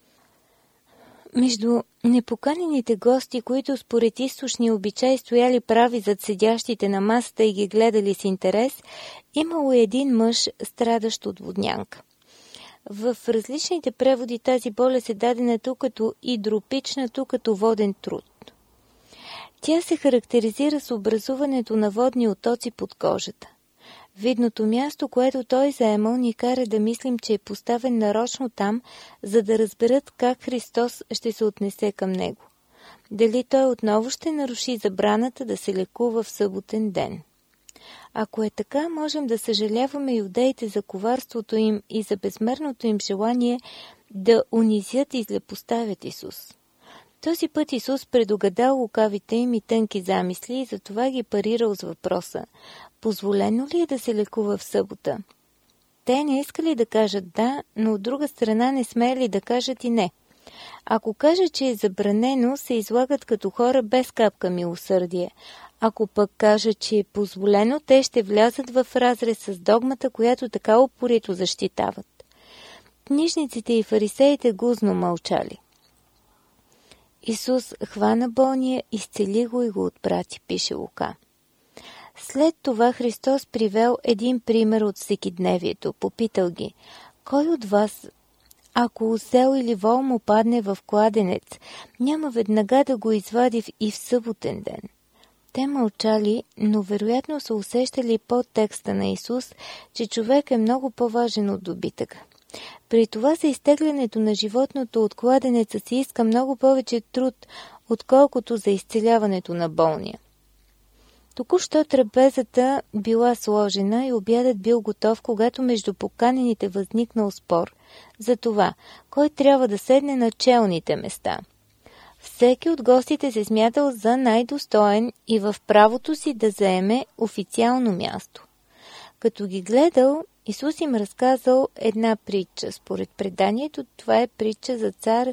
Между непоканените гости, които според източни обичаи стояли прави зад седящите на масата и ги гледали с интерес, имало един мъж, страдащ от воднянка. В различните преводи тази болест е дадена тук като идропична, тук като воден труд. Тя се характеризира с образуването на водни оттоци под кожата. Видното място, което той заемал, ни кара да мислим, че е поставен нарочно там, за да разберат как Христос ще се отнесе към него. Дали той отново ще наруши забраната да се лекува в съботен ден. Ако е така, можем да съжаляваме юдеите за коварството им и за безмерното им желание да унизят и злепоставят Исус. Този път Исус предугадал лукавите им и тънки замисли и затова ги парирал с въпроса: позволено ли е да се лекува в събота? Те не искали да кажат да, но от друга страна не смели да кажат и не. Ако кажат, че е забранено, се излагат като хора без капка милосърдие. Ако пък кажат, че е позволено, те ще влязат в разрез с догмата, която така упорито защитават. Книжниците и фарисеите гузно мълчали. Исус хвана болния, изцели го и го отпрати, пише Лука. След това Христос привел един пример от всекидневието. Попитал ги: кой от вас, ако осел или вол му падне в кладенец, няма веднага да го извади и в съботен ден? Те мълчали, но вероятно са усещали под текста на Исус, че човек е много по-важен от добитъка. При това за изтеглянето на животното от кладенеца се иска много повече труд, отколкото за изцеляването на болния. Току-що трапезата била сложена и обядът бил готов, когато между поканените възникнал спор за това, кой трябва да седне на челните места. Всеки от гостите се смятал за най-достоен и в правото си да заеме официално място. Като ги гледал, Исус им разказал една притча. Според преданието, това е притча за цар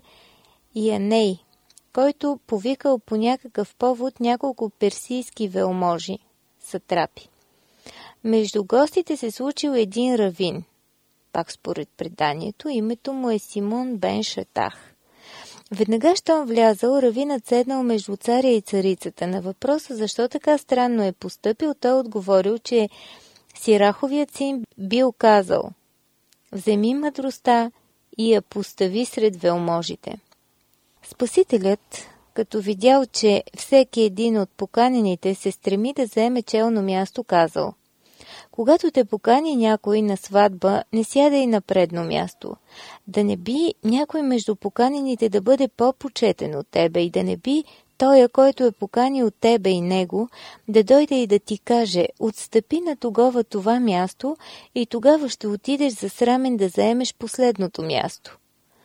Яней, който повикал по някакъв повод няколко персийски велможи, сатрапи. Между гостите се случил един равин. Пак според преданието, името му е Симон бен Шатах. Веднага щом влязал, равинът седнал между царя и царицата. На въпроса защо така странно е постъпил, той отговорил, че Сираховият син бил казал: вземи мъдростта и я постави сред велможите. Спасителят, като видял, че всеки един от поканените се стреми да заеме челно място, казал: когато те покани някой на сватба, не сядай на предно място. Да не би някой между поканените да бъде по-почетен от тебе и да не би той, който е поканил тебе и него, да дойде и да ти каже: отстъпи на тогова това място и тогава ще отидеш засрамен да заемеш последното място.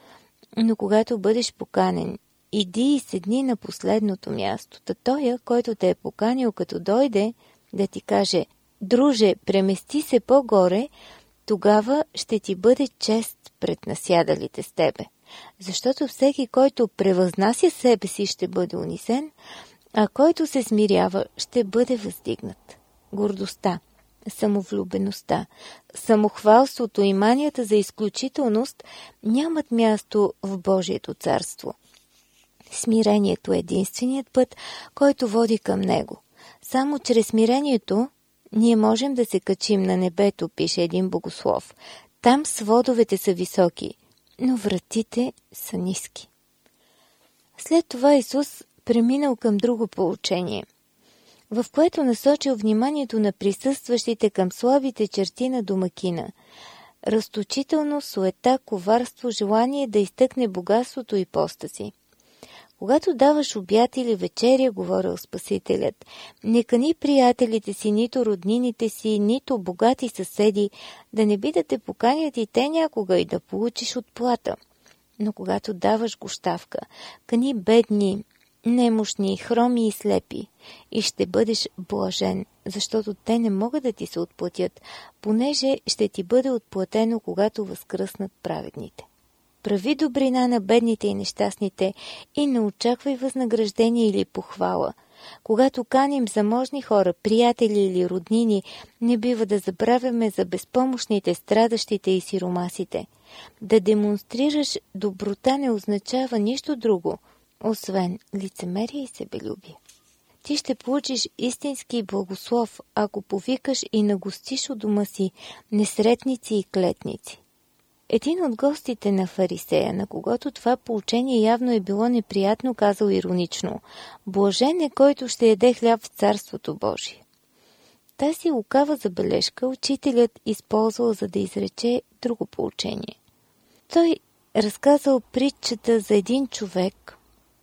Но когато бъдеш поканен, иди и седни на последното място. Та той, който те е поканил, като дойде да ти каже: друже, премести се по-горе, тогава ще ти бъде чест пред насядалите с тебе. Защото всеки, който превъзнася себе си, ще бъде унизен, а който се смирява, ще бъде въздигнат. Гордостта, самовлюбеността, самохвалството и манията за изключителност нямат място в Божието царство. Смирението е единственият път, който води към него. Само чрез смирението ние можем да се качим на небето, пише един богослов. Там сводовете са високи, но вратите са ниски. След това Исус преминал към друго поучение, в което насочил вниманието на присъстващите към слабите черти на домакина. Разточително, суета, коварство, желание да изтъкне богатството и поста си. Когато даваш обяд или вечеря, говорил Спасителят, не кани приятелите си, нито роднините си, нито богати съседи, да не би да те поканят и те някога и да получиш отплата. Но когато даваш гощавка, кани бедни, немощни, хроми и слепи, и ще бъдеш блажен, защото те не могат да ти се отплатят, понеже ще ти бъде отплатено, когато възкръснат праведните. Прави добрина на бедните и нещастните и не очаквай възнаграждение или похвала. Когато каним заможни хора, приятели или роднини, не бива да забравяме за безпомощните, страдащите и сиромасите. Да демонстрираш доброта не означава нищо друго, освен лицемерие и себелюбие. Ти ще получиш истински благослов, ако повикаш и нагостиш у дома си несретници и клетници. Един от гостите на фарисея, на когото това поучение явно е било неприятно, казал иронично: „Блажен е, който ще яде хляб в Царството Божие“. Тази лукава забележка учителят използвал, за да изрече друго поучение. Той разказал притчата за един човек,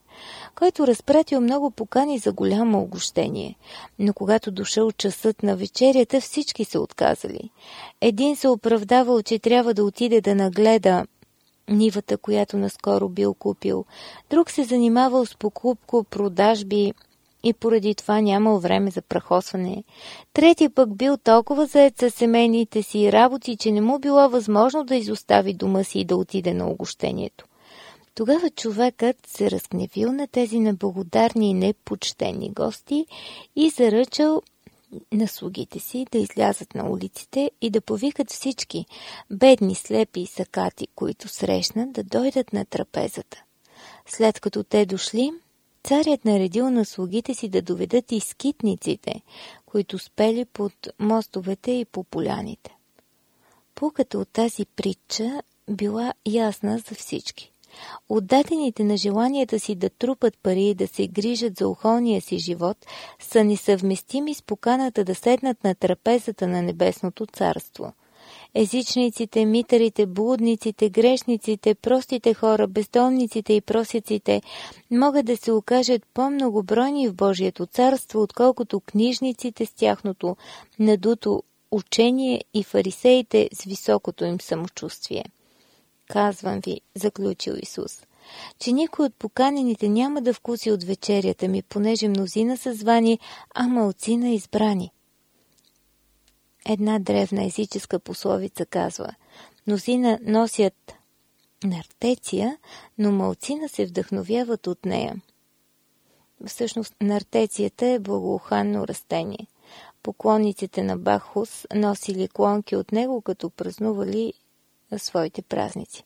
който разпратил много покани за голямо угощение, но когато дошъл часът на вечерята, всички се отказали. Един се оправдавал, че трябва да отиде да нагледа нивата, която наскоро бил купил, друг се занимавал с покупко, продажби и поради това нямал време за прахосване. Трети пък бил толкова заед със семейните си работи, че не му било възможно да изостави дома си и да отиде на угощението. Тогава човекът се разгневил на тези неблагодарни и непочтени гости и заръчал на слугите си да излязат на улиците и да повикат всички бедни, слепи и сакати, които срещнат, да дойдат на трапезата. След като те дошли, царят наредил на слугите си да доведат и скитниците, които спели под мостовете и по поляните. Пулката от тази притча била ясна за всички. Отдадените на желанията си да трупат пари и да се грижат за околния си живот са несъвместими с поканата да седнат на трапезата на Небесното царство. Езичниците, митарите, блудниците, грешниците, простите хора, бездомниците и просеците могат да се окажат по-многобройни в Божието царство, отколкото книжниците с тяхното надуто учение и фарисеите с високото им самочувствие. Казвам ви, заключил Исус, че никой от поканените няма да вкуси от вечерята ми, понеже мнозина са звани, а малцина избрани. Една древна езическа пословица казва: мнозина носят нартеция, но малцина се вдъхновяват от нея. Всъщност нартецията е благоуханно растение. Поклонниците на Бахус носили клонки от него, като празнували своите празници.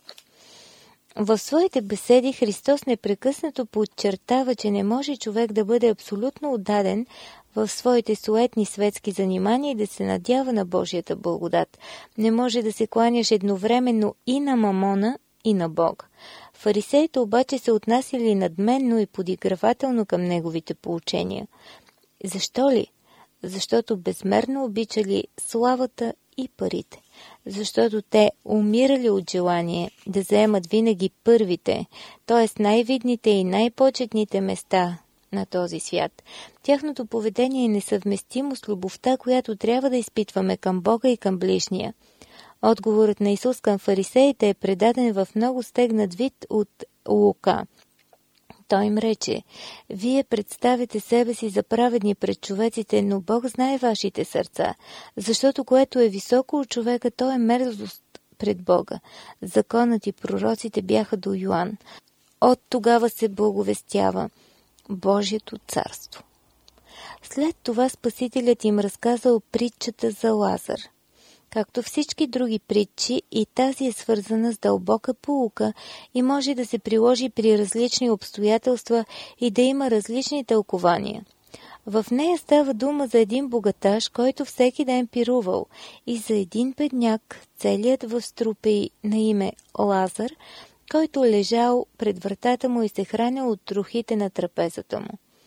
В своите беседи Христос непрекъснато подчертава, че не може човек да бъде абсолютно отдаден в своите суетни светски занимания и да се надява на Божията благодат. Не може да се кланяш едновременно и на Мамона, и на Бог. Фарисеите обаче се отнасяли надменно и подигравателно към неговите поучения. Защо ли? Защото безмерно обичали славата и парите. Защото те умирали от желание да заемат винаги първите, т.е. най-видните и най-почетните места на този свят. Тяхното поведение е несъвместимо с любовта, която трябва да изпитваме към Бога и към ближния. Отговорът на Исус към фарисеите е предаден в много стегнат вид от Лука. Той им рече: вие представите себе си за праведни пред човеците, но Бог знае вашите сърца, защото което е високо от човека, то е мерзост пред Бога. Законът и пророците бяха до Йоан. От тогава се благовестява Божието царство. След това Спасителят им разказал притчата за Лазар. Както всички други притчи, и тази е свързана с дълбока поука и може да се приложи при различни обстоятелства и да има различни тълкования. В нея става дума за един богаташ, който всеки ден пирувал, и за един бедняк, целият в струпеи на име Лазар, който лежал пред вратата му и се хранил от трохите на трапезата му.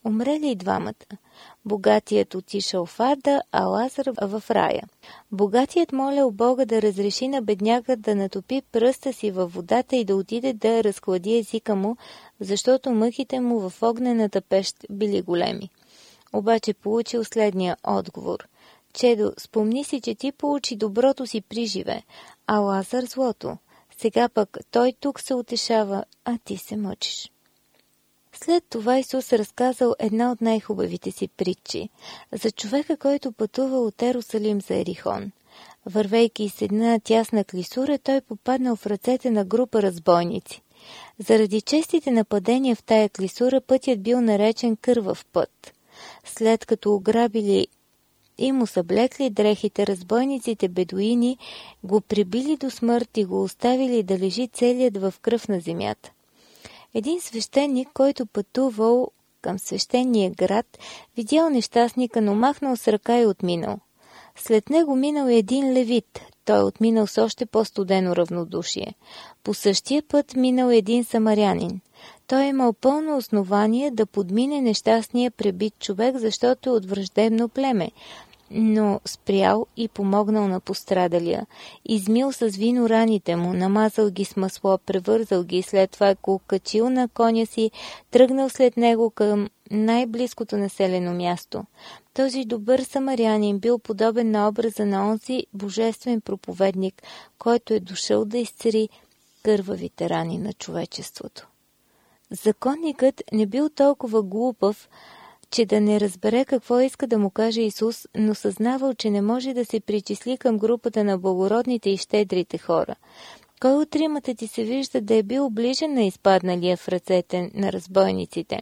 Умрели и двамата. Богатият отишъл в ада, а Лазар в рая. Богатият молял Бога да разреши на бедняка да натопи пръста си във водата и да отиде да разхлади езика му, защото мъките му в огнената пещ били големи. Обаче получил следния отговор. Чедо, спомни си, че ти получи доброто си приживе, а Лазар злото. Сега пък той тук се утешава, а ти се мъчиш. След това Исус разказал една от най-хубавите си притчи за човека, който пътува от Ерусалим за Ерихон. Вървейки из една тясна клисура, той попаднал в ръцете на група разбойници. Заради честите нападения в тая клисура, пътят бил наречен Кървав път. След като ограбили и му съблекли дрехите, разбойниците бедуини го прибили до смърт и го оставили да лежи целият в кръв на земята. Един свещеник, който пътувал към свещения град, видял нещастника, но махнал с ръка и отминал. След него минал един левит, той отминал с още по-студено равнодушие. По същия път минал един самарянин. Той имал пълно основание да подмине нещастния пребит човек, защото е от враждебно племе, но спрял и помогнал на пострадалия. Измил с вино раните му, намазал ги с масло, превързал ги и след това го качил на коня си, тръгнал след него към най-близкото населено място. Този добър самарянин бил подобен на образа на онзи божествен проповедник, който е дошъл да изцери кървавите рани на човечеството. Законникът не бил толкова глупав, че да не разбере какво иска да му каже Исус, но съзнавал, че не може да се причисли към групата на благородните и щедрите хора. Кой от тримата ти се вижда да е бил ближен на изпадналия в ръцете на разбойниците?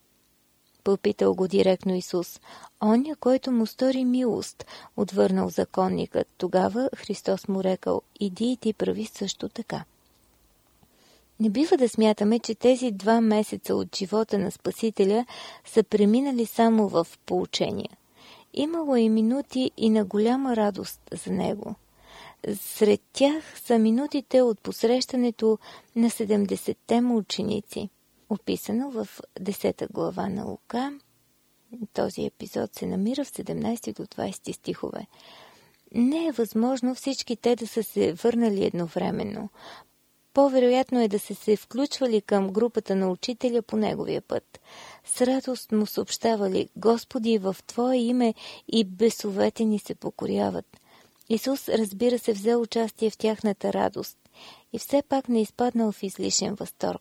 Попитал го директно Исус. Оня, който му стори милост, отвърнал законникът. Тогава Христос му рекал, иди и ти прави също така. Не бива да смятаме, че тези два месеца от живота на Спасителя са преминали само в поучения. Имало и минути и на голяма радост за него. Сред тях са минутите от посрещането на седемдесетте му ученици, описано в десета глава на Лука. Този епизод се намира в седемнайсети до двайсети стихове. Не е възможно всички те да са се върнали едновременно. По-вероятно е да са се включвали към групата на учителя по неговия път. С радост му съобщавали, Господи, в Твое име и бесовете ни се покоряват. Исус, разбира се, взел участие в тяхната радост и все пак не изпаднал в излишен възторг.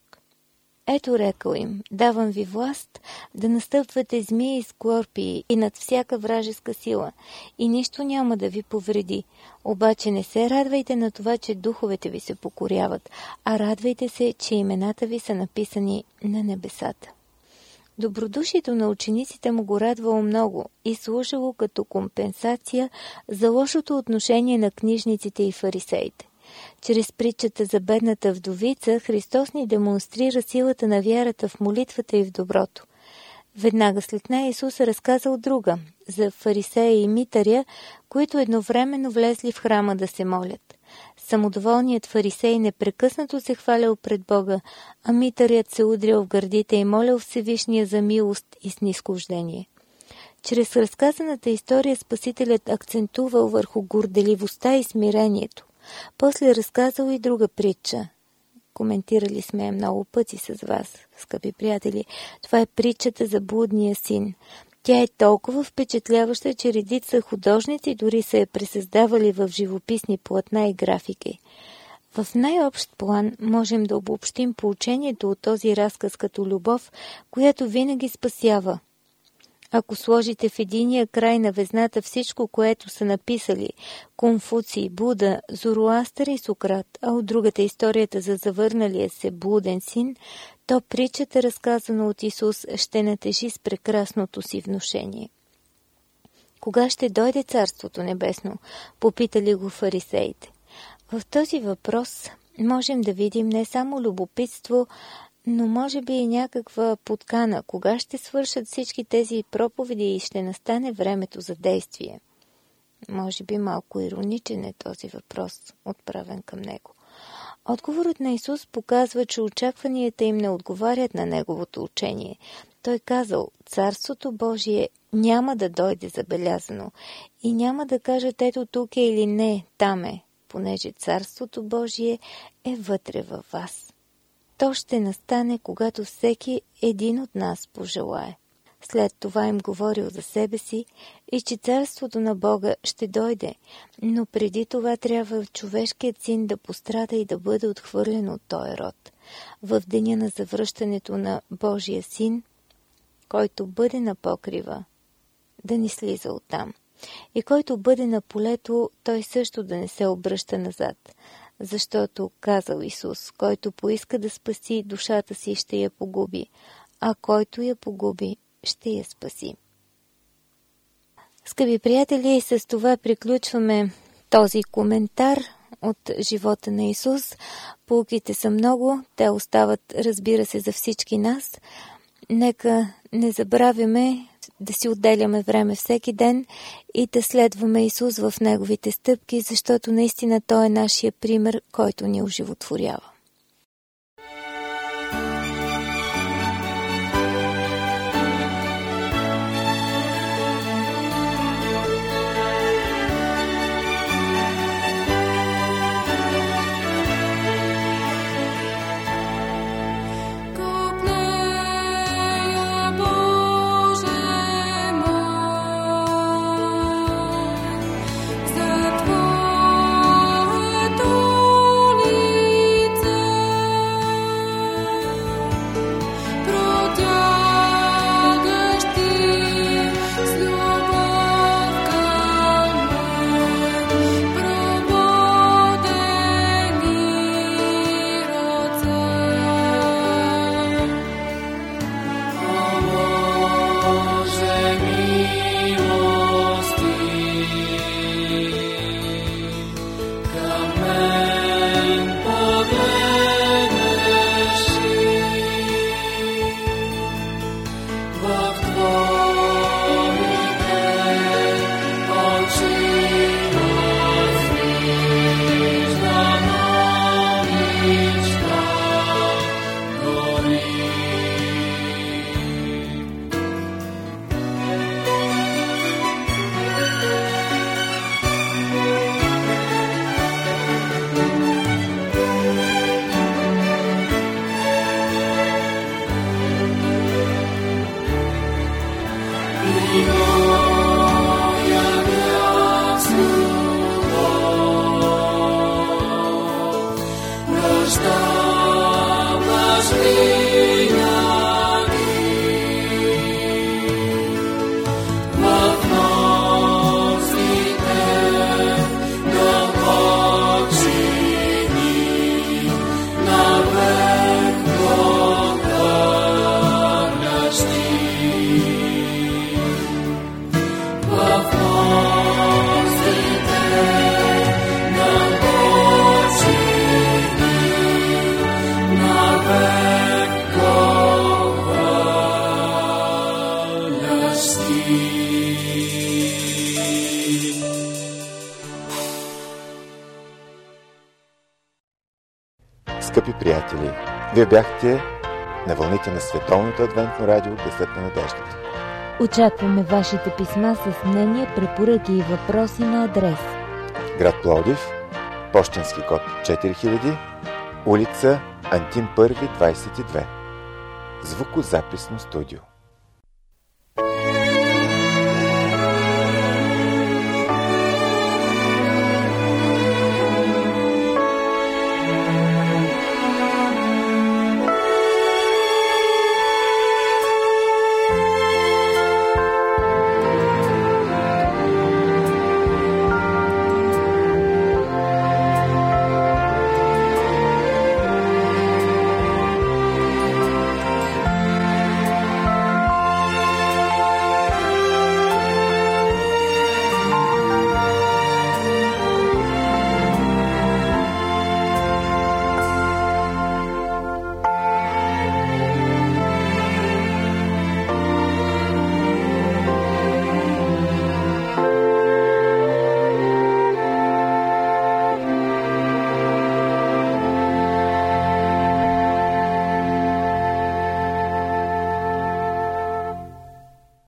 Ето, рекал им, давам ви власт да настъпвате змии и скорпии и над всяка вражеска сила, и нищо няма да ви повреди. Обаче не се радвайте на това, че духовете ви се покоряват, а радвайте се, че имената ви са написани на небесата. Добродушието на учениците му го радвало много и служило като компенсация за лошото отношение на книжниците и фарисеите. Чрез притчата за бедната вдовица Христос ни демонстрира силата на вярата в молитвата и в доброто. Веднага след нея Исус е разказал друга, за фарисея и митаря, които едновременно влезли в храма да се молят. Самодоволният фарисей непрекъснато се хвалял пред Бога, а митарят се удрял в гърдите и молял Всевишния за милост и снизхождение. Чрез разказаната история Спасителят акцентувал върху горделивостта и смирението. После разказал и друга притча. Коментирали сме много пъти с вас, скъпи приятели. Това е притчата за блудния син. Тя е толкова впечатляваща, че редица художници дори са я пресъздавали в живописни платна и графики. В най-общ план можем да обобщим поучението от този разказ като любов, която винаги спасява. Ако сложите в единия край на везната всичко, което са написали Конфуций, Буда, Зороастър и Сократ, а от другата историята за завърналия се блуден син, то притчата, разказана от Исус, ще натежи с прекрасното си внушение. Кога ще дойде Царството небесно? Попитали го фарисеите. В този въпрос можем да видим не само любопитство, но може би и някаква подкана, кога ще свършат всички тези проповеди и ще настане времето за действие. Може би малко ироничен е този въпрос, отправен към него. Отговорът на Исус показва, че очакванията им не отговарят на неговото учение. Той казал, Царството Божие няма да дойде забелязано и няма да кажат ето тук е или не, там е, понеже Царството Божие е вътре във вас. То ще настане, когато всеки един от нас пожелае. След това им говорил за себе си и че Царството на Бога ще дойде, но преди това трябва човешкият син да пострада и да бъде отхвърлен от този род. В деня на завръщането на Божия син, който бъде на покрива, да не слиза оттам. И който бъде на полето, той също да не се обръща назад. Защото, казал Исус, който поиска да спаси душата си, ще я погуби, а който я погуби, ще я спаси. Скъпи приятели, с това приключваме този коментар от живота на Исус. Поуките са много, те остават, разбира се, за всички нас. Нека не забравяме да си отделяме време всеки ден и да следваме Исус в Неговите стъпки, защото наистина Той е нашия пример, който ни оживотворява. Скъпи приятели, вие бяхте на вълните на Световното адвентно радио Гласът на надеждата. Очакваме вашите писма с мнения, препоръки и въпроси на адрес: град Пловдив, пощенски код четири хиляди, улица Антим първи, двадесет и две. Звукозаписно студио.